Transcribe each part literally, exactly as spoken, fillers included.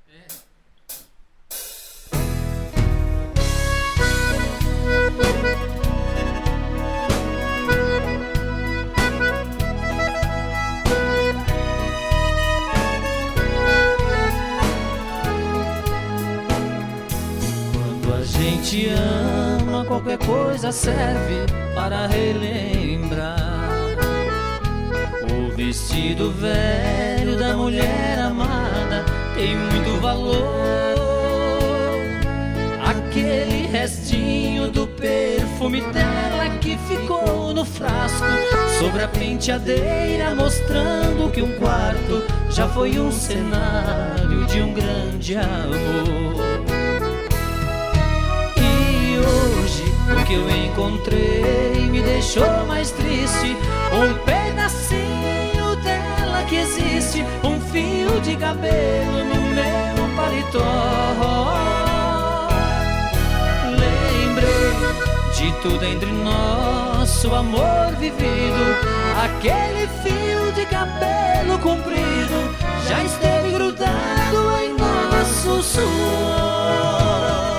Quando a gente ama, qualquer coisa serve para relembrar. O vestido velho da mulher amada tem muito valor. Aquele restinho do perfume dela que ficou no frasco sobre a penteadeira, mostrando que um quarto já foi um cenário de um grande amor. E hoje o que eu encontrei me deixou mais triste. Um pedacinho dela que existe, um fio de cabelo no meu paletó. De tudo entre nós, o amor vivido, aquele fio de cabelo comprido já esteve grudado em nosso suor.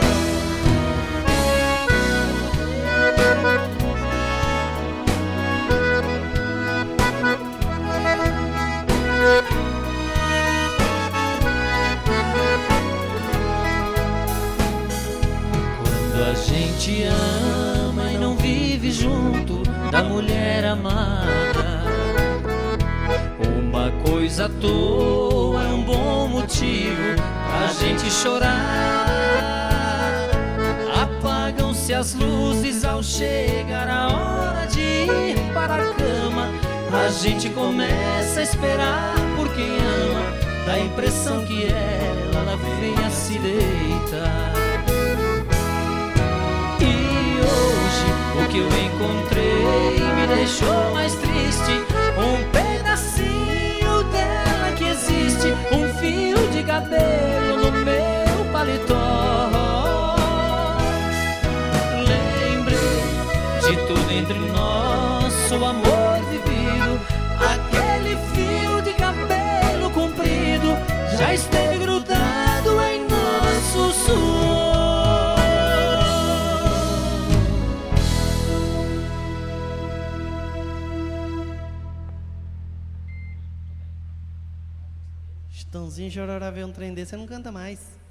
Quando a gente ama e não vive junto da mulher amada, uma coisa à toa é um bom motivo pra gente chorar. Apagam-se as luzes ao chegar a hora de ir para a cama. A gente começa a esperar por quem ama, dá a impressão que ela, ela venha se deitar. O que eu encontrei me deixou mais triste. Um pedacinho dela que existe, um fio de cabelo no meu paletó. Lembrei de tudo entre nós, o amor vivido, aquele fio de cabelo comprido já esteve grudado em nosso suor. Estãozinho chorar a ver um trem desse, você não canta mais.